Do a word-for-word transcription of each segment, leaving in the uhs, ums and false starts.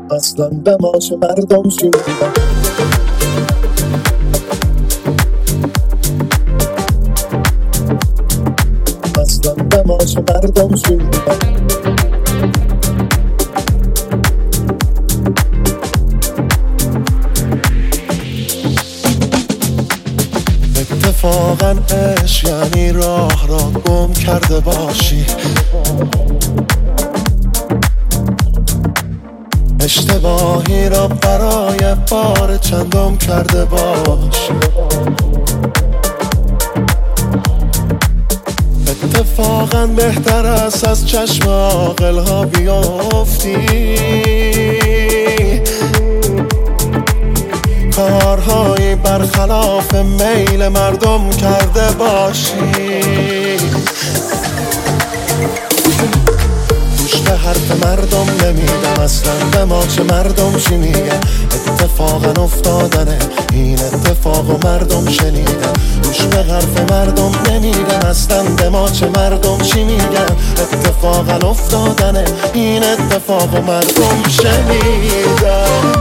اصلا به ما چه مردم چی میگن. اصلا به ما چه مردم چی میگن. اتفاقا عشق یعنی راه را گم کرده باشی، اشتباهی را برای بار چندم کرده باشی. اتفاقا بهتر است از چشم عاقل ها بیافتی، کارهایی برخلاف میل مردم کرده باشی. گوش به حرف مردم نمیدم، اصلا به ما چه مردم چی میگن. اتفاقا افتادنه این اتفاق و مردم شنیدن. گوش به حرف مردم نمیدم، اصلا به ما چه مردم چی میگن. اتفاقا افتادنه این اتفاق و مردم شنیدن.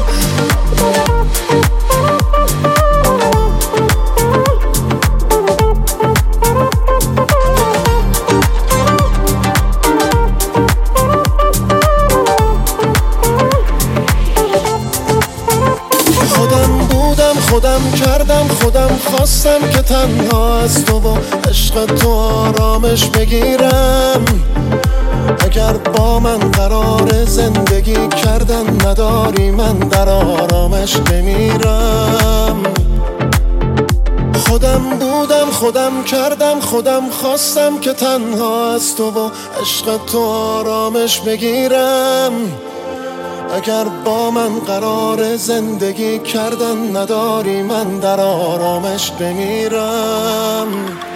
خودم کردم خودم خواستم که تنها از تو و عشق تو آرامش بگیرم. اگر با من قرار زندگی کردن نداری، من در آرامش بمیرم. خودم بودم خودم کردم خودم خواستم که تنها از تو و عشق تو آرامش بگیرم. اگر با من قرار زندگی کردن نداری، من در آرامش بمیرم.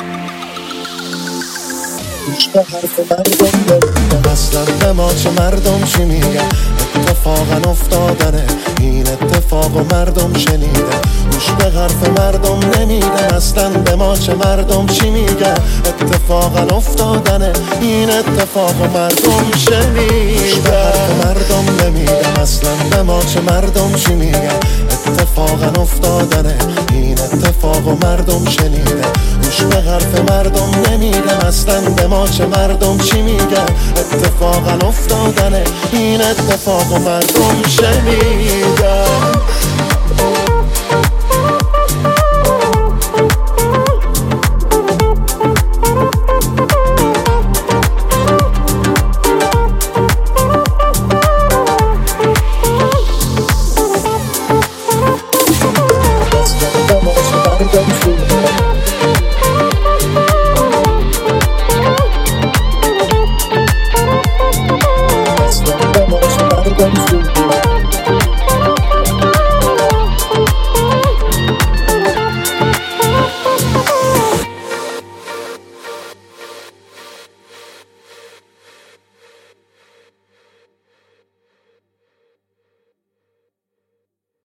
گوش به حرف مردم نمیدم، اصلا به ما چه مردم چی میگن. اتفاقا افتادنه این اتفاق و مردم شنیدن. گوش به حرف مردم نمیدم، اصلا به ما چه مردم چی میگن. اتفاقا افتادنه این اتفاق و مردم شنیدن. گوش به حرف مردم نمیدم، اصلا به ما چه مردم چی میگن. اتفاقا افتادنه این اتفاق و مردم شنیدن. گوش به حرف مردم نمیدم، اصلا به ما چه مردم چی میگن. اتفاقا افتادنه این اتفاق و مردم شنیدن.